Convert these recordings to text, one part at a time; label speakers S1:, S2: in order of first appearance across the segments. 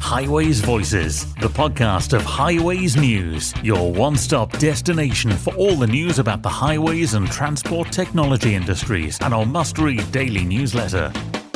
S1: Highways Voices, the podcast of Highways News, your one-stop destination for all the news about the highways and transport technology industries, and our must-read daily newsletter.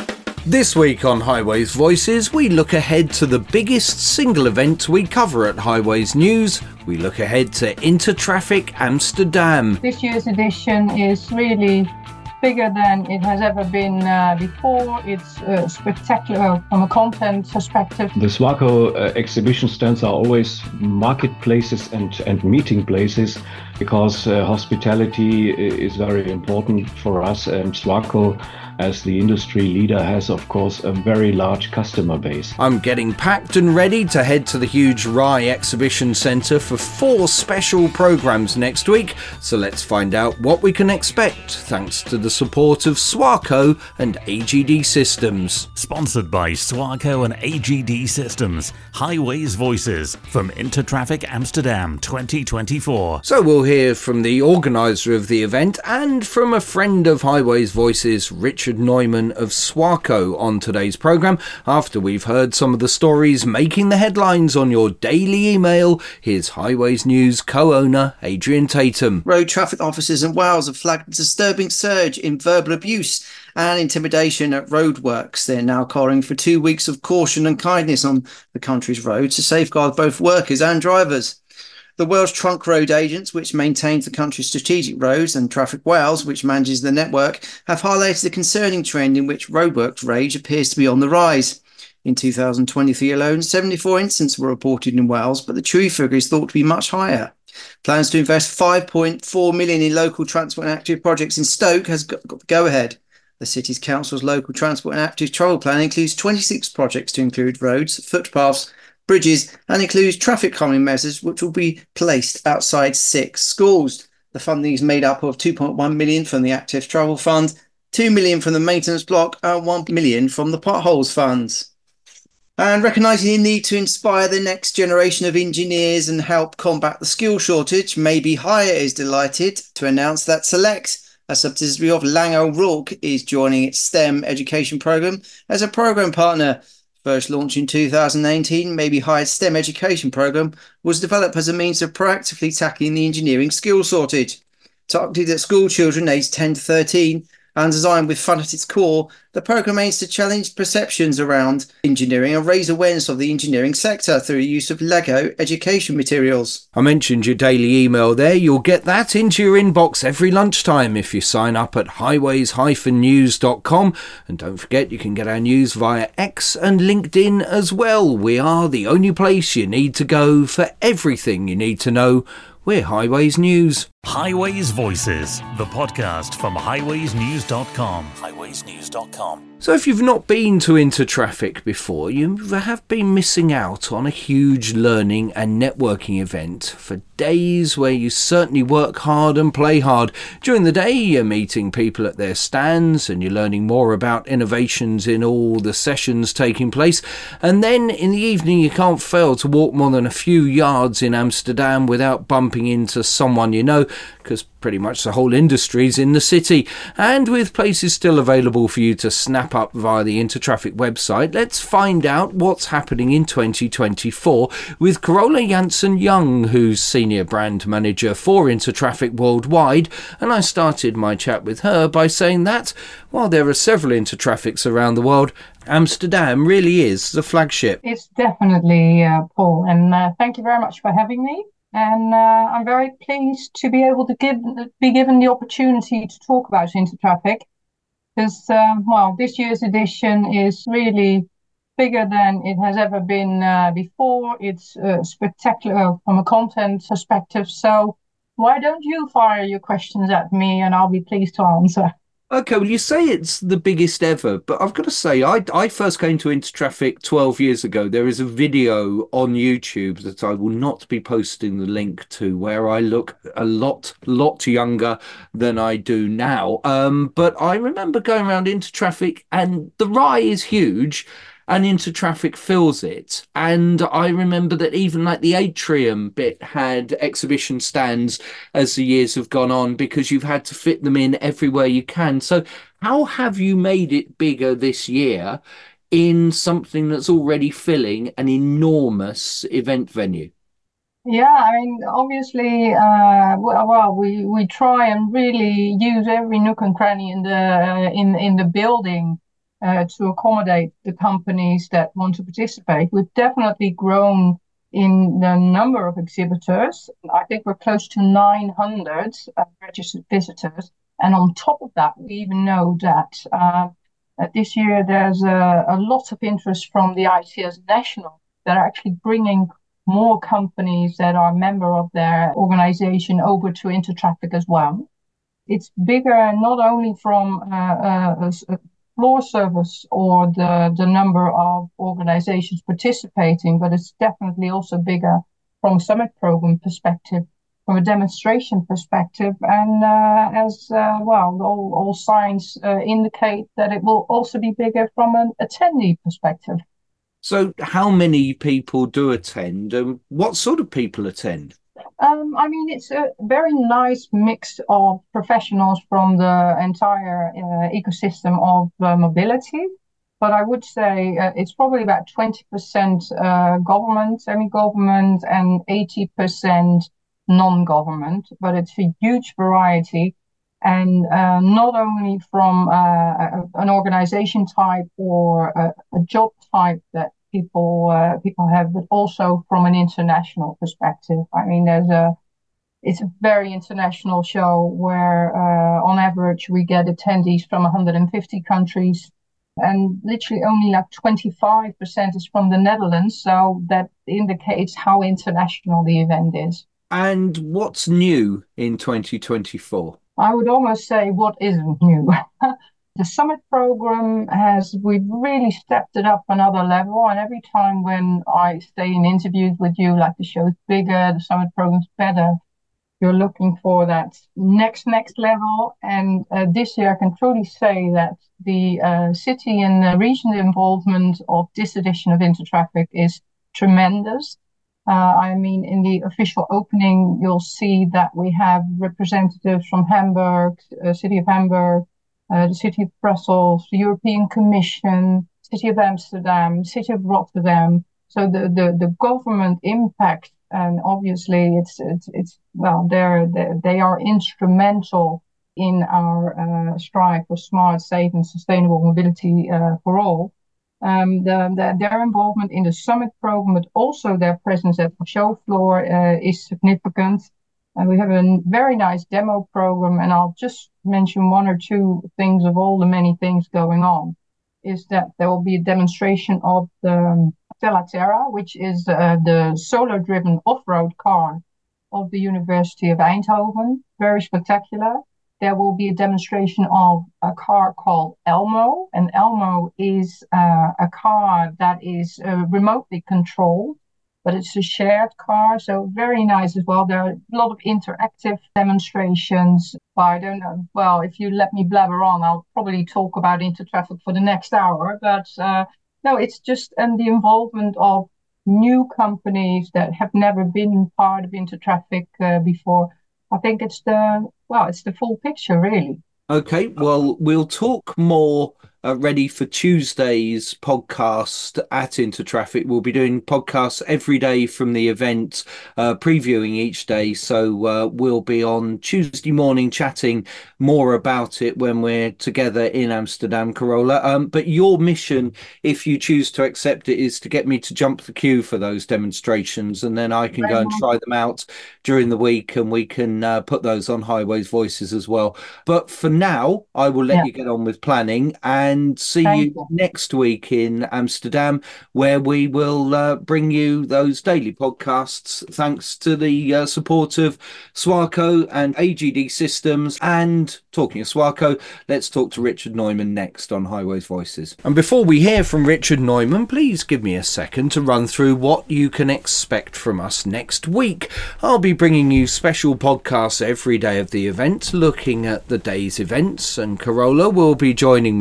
S2: This week on Highways Voices, we look ahead to the biggest single event we cover at Highways News. We look ahead to Intertraffic Amsterdam.
S3: This year's edition is really bigger than it has ever been before. It's spectacular from a content perspective.
S4: The SWACO exhibition stands are always marketplaces and meeting places because hospitality is very important for us, and SWACO, as the industry leader, has of course a very large customer base.
S2: I'm getting packed and ready to head to the huge RAI Exhibition Centre for 4 special programmes next week, so let's find out what we can expect thanks to the support of SWACO and AGD Systems.
S1: Sponsored by SWACO and AGD Systems, Highways Voices from Intertraffic Amsterdam 2024.
S2: So we'll hear from the organiser of the event and from a friend of Highways Voices, Richard Neumann of SWACO, on today's programme. After we've heard some of the stories making the headlines on your daily email, here's Highways News co-owner Adrian Tatum.
S5: Road traffic officers in Wales have flagged a disturbing surge in verbal abuse and intimidation at roadworks. They're now calling for 2 weeks of caution and kindness on the country's roads to safeguard both workers and drivers. The Welsh Trunk Road Agents, which maintains the country's strategic roads, and Traffic Wales, which manages the network, have highlighted a concerning trend in which roadworks rage appears to be on the rise. In 2023 alone, 74 incidents were reported in Wales, but the true figure is thought to be much higher. Plans to invest £5.4 million in local transport and active projects in Stoke has got the go-ahead. The City's Council's local transport and active travel plan includes 26 projects to include roads, footpaths, bridges, and includes traffic calming measures which will be placed outside 6 schools. The funding is made up of £2.1 million from the Active Travel Fund, £2 million from the Maintenance Block, and £1 million from the Potholes Funds. And recognising the need to inspire the next generation of engineers and help combat the skill shortage, Maybe Higher is delighted to announce that Select, a subsidiary of Laing O'Rourke, is joining its STEM education programme as a programme partner. First launched in 2018, Maybe Higher's STEM education programme was developed as a means of proactively tackling the engineering skills shortage. Targeted at school children aged 10 to 13 and designed with fun at its core, the programme aims to challenge perceptions around engineering and raise awareness of the engineering sector through the use of Lego education materials.
S2: I mentioned your daily email there. You'll get that into your inbox every lunchtime if you sign up at highways-news.com. And don't forget, you can get our news via X and LinkedIn as well. We are the only place you need to go for everything you need to know. We're Highways News.
S1: Highways Voices, the podcast from highwaysnews.com. Highwaysnews.com.
S2: So if you've not been to Intertraffic before, you have been missing out on a huge learning and networking event for days where you certainly work hard and play hard. During the day, you're meeting people at their stands and you're learning more about innovations in all the sessions taking place. And then in the evening, you can't fail to walk more than a few yards in Amsterdam without bumping into someone you know, because pretty much the whole industry's in the city. And with places still available for you to snap up via the Intertraffic website, let's find out what's happening in 2024 with Carola Janssen-Young, who's Senior Brand Manager for Intertraffic Worldwide. And I started my chat with her by saying that, while there are several Intertraffics around the world, Amsterdam really is the flagship.
S3: It's definitely, Paul, and thank you very much for having me. And I'm very pleased to be able to be given the opportunity to talk about Intertraffic, because, this year's edition is really bigger than it has ever been before. It's spectacular from a content perspective. So why don't you fire your questions at me and I'll be pleased to answer.
S2: Okay, well, you say it's the biggest ever, but I've got to say, I first came to Intertraffic 12 years ago. There is a video on YouTube that I will not be posting the link to where I look a lot younger than I do now. But I remember going around Intertraffic and the RAI is huge. And Intertraffic fills it. And I remember that even like the atrium bit had exhibition stands as the years have gone on, because you've had to fit them in everywhere you can. So how have you made it bigger this year in something that's already filling an enormous event venue?
S3: Yeah, I mean, obviously, we try and really use every nook and cranny in the building to accommodate the companies that want to participate. We've definitely grown in the number of exhibitors. I think we're close to 900 registered visitors, and on top of that, we even know that this year there's a lot of interest from the ICS National that are actually bringing more companies that are member of their organization over to Intertraffic as well. It's bigger not only from a floor service or the number of organizations participating, but it's definitely also bigger from a summit program perspective, from a demonstration perspective, and all signs indicate that it will also be bigger from an attendee perspective.
S2: So how many people do attend, and what sort of people attend?
S3: I mean, it's a very nice mix of professionals from the entire ecosystem of mobility. But I would say it's probably about 20% government, semi-government, and 80% non-government. But it's a huge variety. And not only from an organization type or a job type that people have, but also from an international perspective. I mean, it's a very international show where on average we get attendees from 150 countries, and literally only like 25% is from the Netherlands. So that indicates how international the event is.
S2: And what's new in 2024?
S3: I would almost say what isn't new. The summit program we've really stepped it up another level. And every time when I stay in interviews with you, like the show's bigger, the summit program's better, you're looking for that next level. And this year I can truly say that the city and the regional involvement of this edition of Intertraffic is tremendous. I mean, in the official opening, you'll see that we have representatives from Hamburg, City of Hamburg, the City of Brussels, the European Commission, City of Amsterdam, City of Rotterdam. So the government impact, and obviously they are instrumental in our strive for smart, safe, and sustainable mobility for all. Their involvement in the summit program, but also their presence at the show floor is significant. And we have a very nice demo program, and I'll just mention one or two things of all the many things going on. Is that there will be a demonstration of the Stella Terra, which is the solar-driven off-road car of the University of Eindhoven. Very spectacular. There will be a demonstration of a car called Elmo, and Elmo is a car that is remotely controlled, but it's a shared car, so very nice as well. There are a lot of interactive demonstrations. But I don't know, well, if you let me blabber on, I'll probably talk about Intertraffic for the next hour. But no, it's just the involvement of new companies that have never been part of Intertraffic before. I think it's the full picture, really.
S2: Okay, well, we'll talk more ready for Tuesday's podcast at Intertraffic. We'll be doing podcasts every day from the event, previewing each day. So we'll be on Tuesday morning chatting more about it when we're together in Amsterdam, Carola. But your mission, if you choose to accept it, is to get me to jump the queue for those demonstrations, and then I can go and try them out during the week, and we can put those on Highways Voices as well. But for now, I will let you get on with planning, and see you next week in Amsterdam, where we will bring you those daily podcasts, thanks to the support of Swarco and AGD Systems. And talking of Swarco, let's talk to Richard Neumann next on Highways Voices. And before we hear from Richard Neumann, please give me a second to run through what you can expect from us next week. I'll be bringing you special podcasts every day of the event, looking at the day's events, and Carola will be joining me every day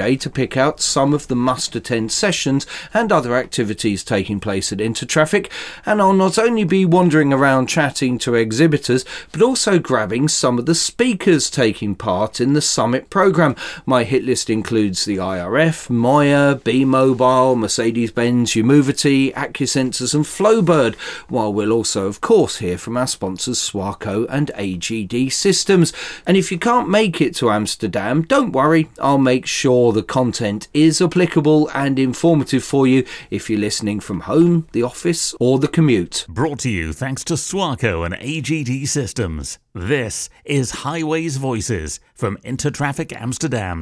S2: UK to pick out some of the must-attend sessions and other activities taking place at Intertraffic, and I'll not only be wandering around chatting to exhibitors, but also grabbing some of the speakers taking part in the summit programme. My hit list includes the IRF, Moya, B-Mobile, Mercedes-Benz, Umovity, Accusensors and Flowbird, while we'll also of course hear from our sponsors Swarco and AGD Systems. And if you can't make it to Amsterdam, don't worry, I'll make sure the content is applicable and informative for you if you're listening from home, the office or the commute.
S1: Brought to you thanks to Swarco and AGD Systems. This is Highways Voices from Intertraffic Amsterdam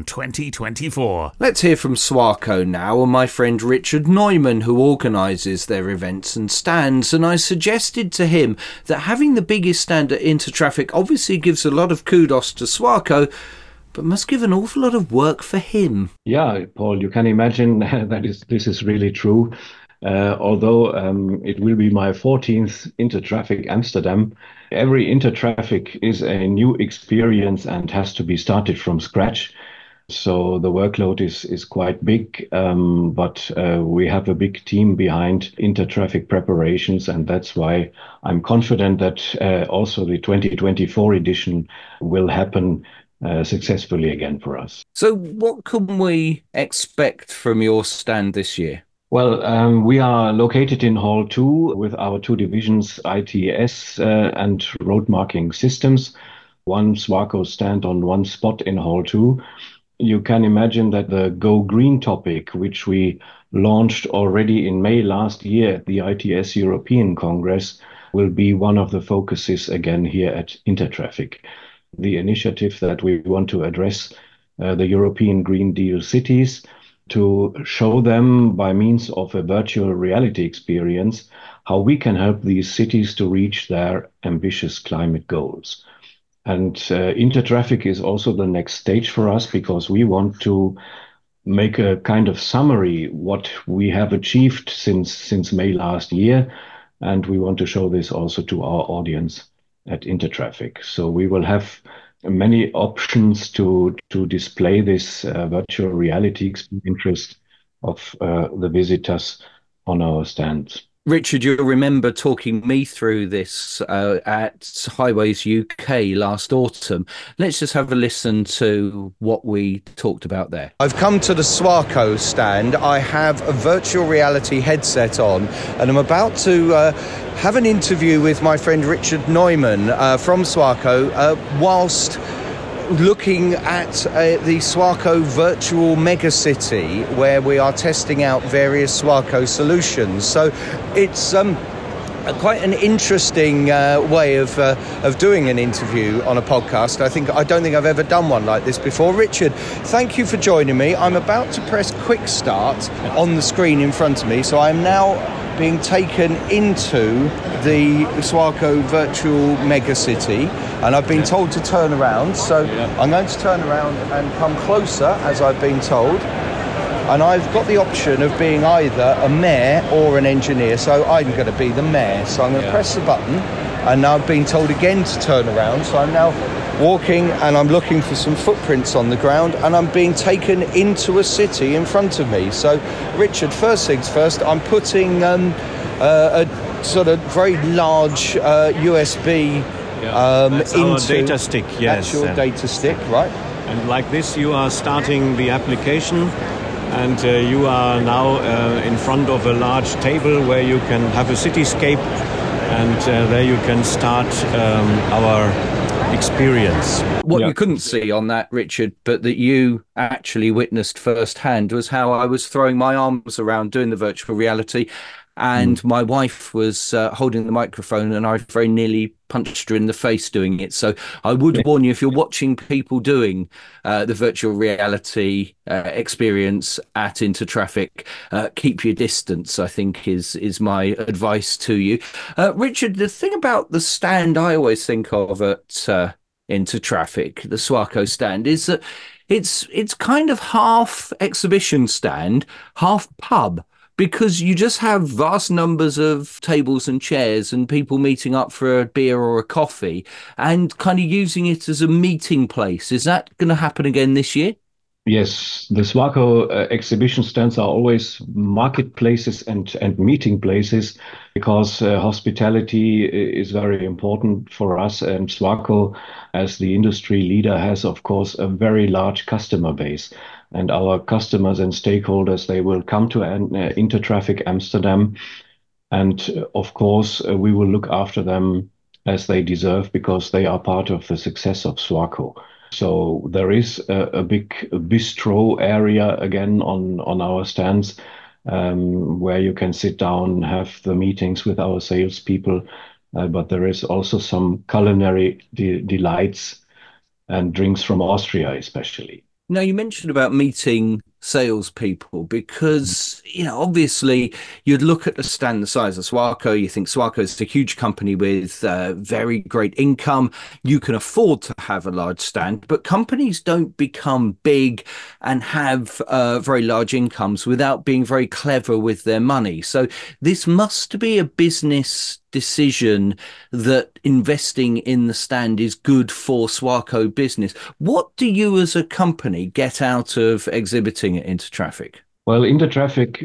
S1: 2024.
S2: Let's hear from Swarco now and my friend Richard Neumann, who organises their events and stands, and I suggested to him that having the biggest stand at Intertraffic obviously gives a lot of kudos to Swarco, but must give an awful lot of work for him.
S4: Yeah, Paul, you can imagine this is really true. Although it will be my 14th Intertraffic Amsterdam, every Intertraffic is a new experience and has to be started from scratch. So the workload is quite big, but we have a big team behind Intertraffic preparations, and that's why I'm confident that also the 2024 edition will happen successfully again for us.
S2: So what can we expect from your stand this year?
S4: Well, we are located in Hall 2 with our two divisions, ITS and Road Marking Systems. One Swarco stand on one spot in Hall 2. You can imagine that the Go Green topic, which we launched already in May last year at the ITS European Congress, will be one of the focuses again here at Intertraffic. The initiative that we want to address the European Green Deal cities, to show them by means of a virtual reality experience how we can help these cities to reach their ambitious climate goals. And Intertraffic is also the next stage for us, because we want to make a kind of summary what we have achieved since May last year, and we want to show this also to our audience at Intertraffic. So we will have many options to display this virtual reality interest of the visitors on our stands.
S2: Richard, you'll remember talking me through this at Highways UK last autumn. Let's just have a listen to what we talked about there. I've come to the Swarco stand. I have a virtual reality headset on, and I'm about to have an interview with my friend Richard Neumann from Swarco whilst looking at the Swarco virtual megacity, where we are testing out various Swarco solutions. So it's quite an interesting way of doing an interview on a podcast. I don't think I've ever done one like this before. Richard, thank you for joining me. I'm about to press quick start on the screen in front of me, so I'm now being taken into the Swarco virtual megacity, and I've been told to turn around, so I'm going to turn around and come closer as I've been told, and I've got the option of being either a mayor or an engineer, so I'm going to be the mayor, so I'm going to press the button, and now I've been told again to turn around, so I'm now walking and I'm looking for some footprints on the ground, and I'm being taken into a city in front of me. So Richard, first things first, I'm putting a sort of very large USB
S6: into data stick, yes,
S2: actual data stick, right?
S6: And like this you are starting the application, and you are now in front of a large table where you can have a cityscape, and there you can start our experience.
S2: What you couldn't see on that, Richard, but that you actually witnessed firsthand, was how I was throwing my arms around doing the virtual reality, and my wife was holding the microphone, and I very nearly punched her in the face doing it. So I would warn you, if you're watching people doing the virtual reality experience at Intertraffic, keep your distance, I think is my advice to you. Richard, the thing about the stand I always think of at Intertraffic, the Swarco stand, is that it's kind of half exhibition stand, half pub, because you just have vast numbers of tables and chairs and people meeting up for a beer or a coffee and kind of using it as a meeting place. Is that going to happen again this year?
S4: Yes, the SWACO exhibition stands are always marketplaces and meeting places because hospitality is very important for us. And SWACO, as the industry leader, has, of course, a very large customer base. And our customers and stakeholders, they will come to Intertraffic Amsterdam. And of course, we will look after them as they deserve because they are part of the success of SWACO. So there is a big bistro area again on our stands where you can sit down, have the meetings with our salespeople. But there is also some culinary delights and drinks from Austria, especially.
S2: Now, you mentioned about meeting salespeople because, obviously you'd look at the stand the size of SWACO, you think SWACO is a huge company with very great income. You can afford to have a large stand, but companies don't become big and have very large incomes without being very clever with their money. So this must be a business decision that investing in the stand is good for SWACO business. What do you as a company get out of exhibiting at Intertraffic?
S4: Well, Intertraffic,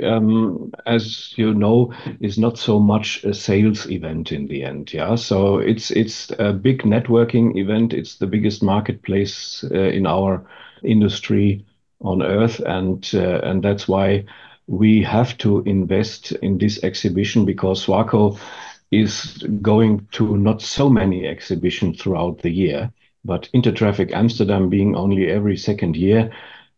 S4: as you know, is not so much a sales event in the end. Yeah, so it's a big networking event. It's the biggest marketplace in our industry on earth, and that's why we have to invest in this exhibition because SWACO is going to not so many exhibitions throughout the year, but Intertraffic Amsterdam being only every second year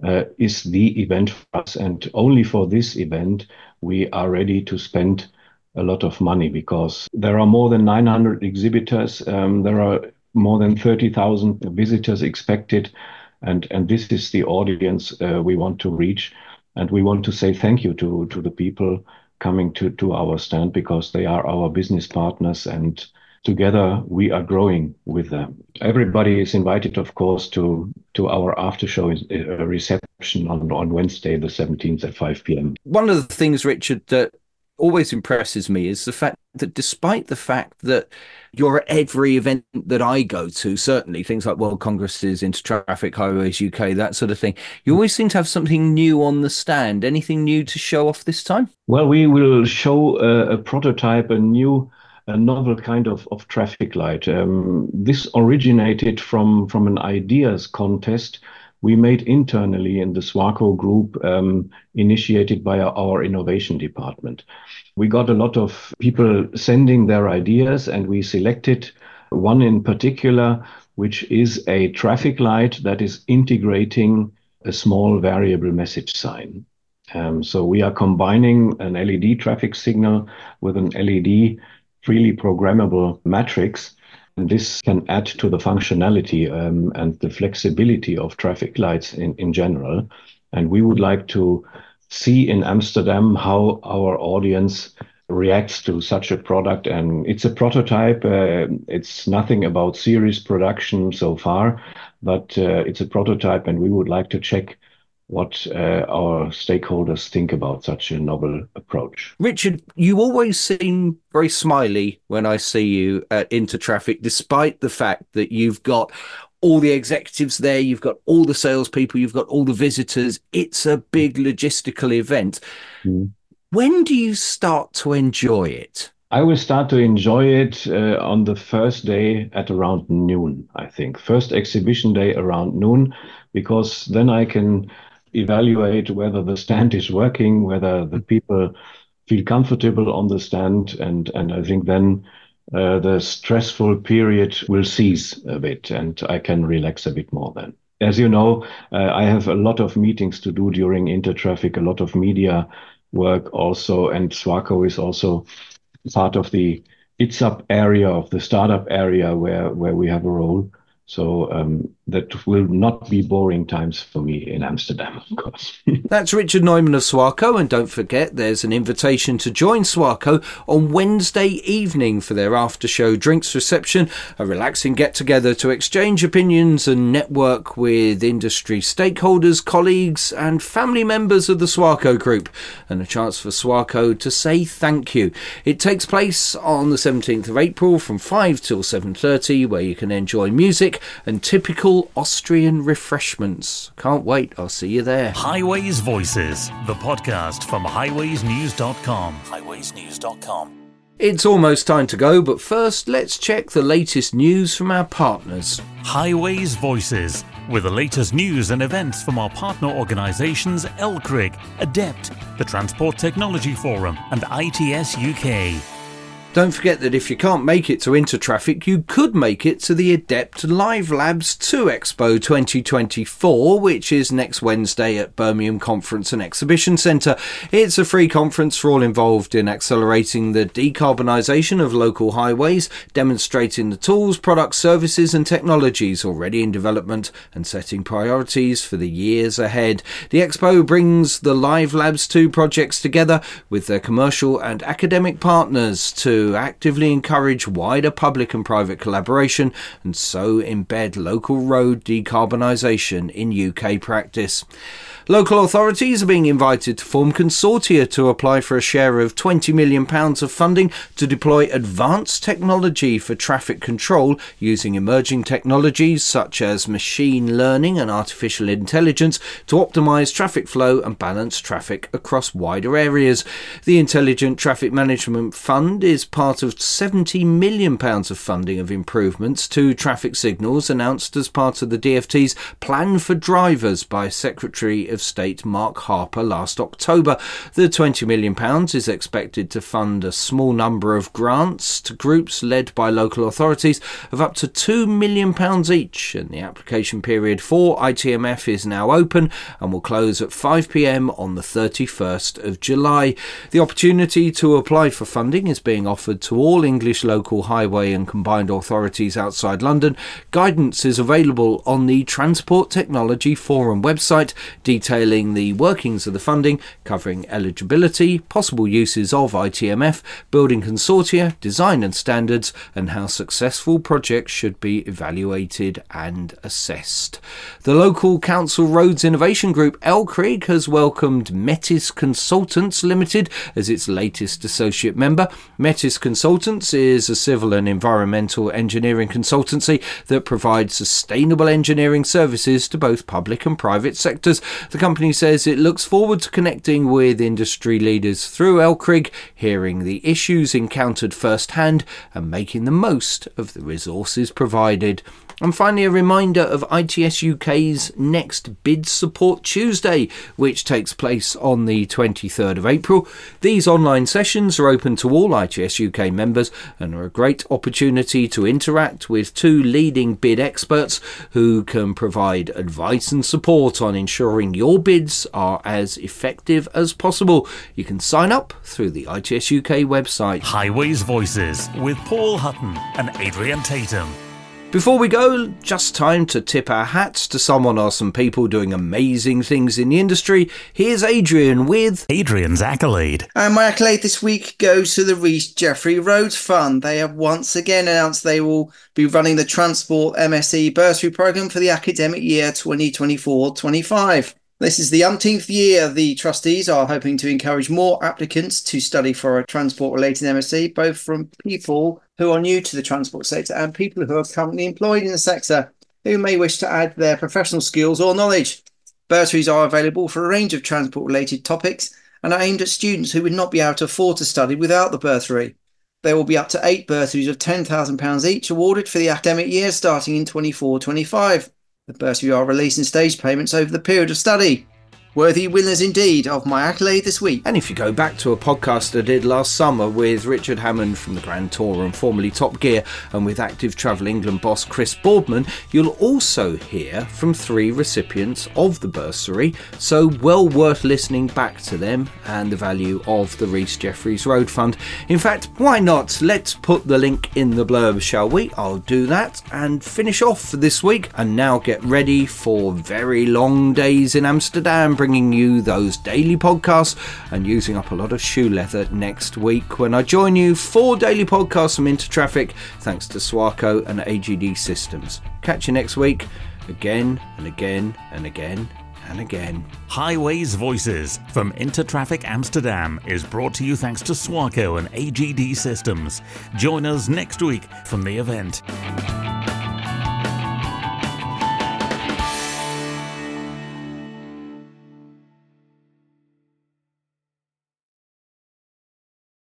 S4: is the event for us. And only for this event, we are ready to spend a lot of money because there are more than 900 exhibitors. There are more than 30,000 visitors expected. And this is the audience we want to reach. And we want to say thank you to the people coming to our stand because they are our business partners and together we are growing with them. Everybody is invited, of course, to our after show reception on Wednesday, the 17th at 5 p.m.
S2: One of the things, Richard, that always impresses me is the fact that despite the fact that you're at every event that I go to, certainly things like World Congresses, Intertraffic, Highways UK, that sort of thing, you always seem to have something new on the stand. Anything new to show off this time?
S4: Well, we will show a prototype, a novel kind of traffic light. This originated from an ideas contest we made internally in the SWACO group, initiated by our innovation department. We got a lot of people sending their ideas and we selected one in particular, which is a traffic light that is integrating a small variable message sign. So we are combining an LED traffic signal with an LED freely programmable matrix. And this can add to the functionality and the flexibility of traffic lights in general. And we would like to see in Amsterdam how our audience reacts to such a product. And it's a prototype. It's nothing about series production so far, but it's a prototype and we would like to check what our stakeholders think about such a novel approach.
S2: Richard, you always seem very smiley when I see you at Intertraffic, despite the fact that you've got all the executives there, you've got all the salespeople, you've got all the visitors. It's a big logistical event. When do you start to enjoy it?
S4: I will start to enjoy it on the first day at around noon, I think. First exhibition day around noon, because then I can evaluate whether the stand is working, whether the people feel comfortable on the stand. And I think then the stressful period will cease a bit and I can relax a bit more then. As you know, I have a lot of meetings to do during Intertraffic, a lot of media work also, and SWACO is also part of the ITSAP area, of the startup area where we have a role. So that will not be boring times for me in Amsterdam, of course.
S2: That's Richard Neumann of SWACO, and don't forget there's an invitation to join SWACO on Wednesday evening for their after-show drinks reception, a relaxing get-together to exchange opinions and network with industry stakeholders, colleagues and family members of the SWACO group, and a chance for SWACO to say thank you. It takes place on the 17th of April from 5 till 7:30, where you can enjoy music, Intertraffic and typical Austrian refreshments. Can't wait, I'll see you there.
S1: Highways Voices, the podcast from highwaysnews.com. highwaysnews.com.
S2: It's almost time to go, but first let's check the latest news from our partners.
S1: Highways Voices, with the latest news and events from our partner organisations LCRIG, ADEPT, the Transport Technology Forum and ITS UK.
S2: Don't forget that if you can't make it to Intertraffic, you could make it to the ADEPT Live Labs 2 Expo 2024, which is next Wednesday at Birmingham Conference and Exhibition Centre. It's a free conference for all involved in accelerating the decarbonisation of local highways, demonstrating the tools, products, services and technologies already in development and setting priorities for the years ahead. The Expo brings the Live Labs 2 projects together with their commercial and academic partners to actively encourage wider public and private collaboration and so embed local road decarbonisation in UK practice. Local authorities are being invited to form consortia to apply for a share of £20 million of funding to deploy advanced technology for traffic control using emerging technologies such as machine learning and artificial intelligence to optimise traffic flow and balance traffic across wider areas. The Intelligent Traffic Management Fund is part of £70 million of funding of improvements to traffic signals announced as part of the DFT's Plan for Drivers by Secretary of State Mark Harper last October. The £20 million is expected to fund a small number of grants to groups led by local authorities of up to £2 million each, and the application period for ITMF is now open and will close at 5 p.m. on the 31st of July. The opportunity to apply for funding is being offered to all English local highway and combined authorities outside London. Guidance is available on the Transport Technology Forum website, detailing the workings of the funding, covering eligibility, possible uses of ITMF, building consortia, design and standards, and how successful projects should be evaluated and assessed. The local council roads innovation group LCRIG has welcomed Metis Consultants Limited as its latest associate member. Metis Consultants is a civil and environmental engineering consultancy that provides sustainable engineering services to both public and private sectors. The company says it looks forward to connecting with industry leaders through LCRIG, hearing the issues encountered firsthand and making the most of the resources provided. And finally, a reminder of ITS UK's next Bid Support Tuesday, which takes place on the 23rd of April. These online sessions are open to all ITS UK members and are a great opportunity to interact with two leading bid experts who can provide advice and support on ensuring your bids are as effective as possible. You can sign up through the ITS UK website.
S1: Highways Voices with Paul Hutton and Adrian Tatum.
S2: Before we go, just time to tip our hats to someone or some people doing amazing things in the industry. Here's Adrian with
S1: Adrian's Accolade.
S5: And my accolade this week goes to the Rhys Jeffrey Rhodes Fund. They have once again announced they will be running the Transport MSc Bursary Programme for the academic year 2024-25. This is the umpteenth year the trustees are hoping to encourage more applicants to study for a transport-related MSc, both from people who are new to the transport sector and people who are currently employed in the sector who may wish to add their professional skills or knowledge. Bursaries are available for a range of transport-related topics and are aimed at students who would not be able to afford to study without the bursary. There will be up to 8 bursaries of £10,000 each awarded for the academic year starting in 24-25. The bursary are released in stage payments over the period of study. Worthy winners indeed of my accolade this week.
S2: And if you go back to a podcast I did last summer with Richard Hammond from the Grand Tour and formerly Top Gear, and with Active Travel England boss Chris Boardman, you'll also hear from 3 recipients of the bursary, so well worth listening back to them and the value of the Rhys Jeffreys Road Fund. In fact, why not? Let's put the link in the blurb, shall we? I'll do that and finish off for this week, and now get ready for very long days in Amsterdam, bringing you those daily podcasts and using up a lot of shoe leather next week when I join you for daily podcasts from Intertraffic, thanks to Swarco and AGD Systems. Catch you next week, again and again and again and again.
S1: Highways Voices from Intertraffic Amsterdam is brought to you thanks to Swarco and AGD Systems. Join us next week from the event.